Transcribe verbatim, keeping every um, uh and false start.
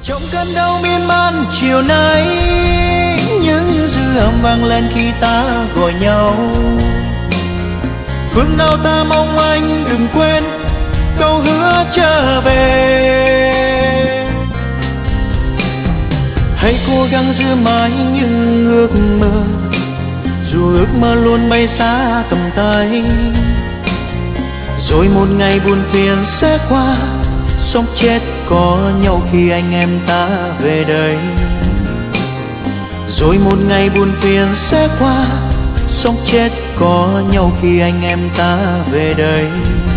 Trong cơn đau miên man chiều nay, những dư âm vang lên khi ta gọi nhau. Phương nào ta mong anh đừng quên câu hứa trở về. Hãy cố gắng giữ mãi những ước mơ, dù ước mơ luôn bay xa tầm tay. Rồi một ngày buồn phiền sẽ qua, sống chết có nhau khi anh em ta về đây. Rồi một ngày buồn phiền sẽ qua, sống chết có nhau khi anh em ta về đây.